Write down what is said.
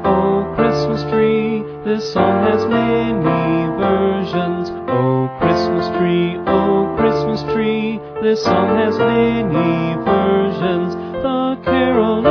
oh Christmas tree, this song has many versions. Oh Christmas tree, this song has many versions. The carol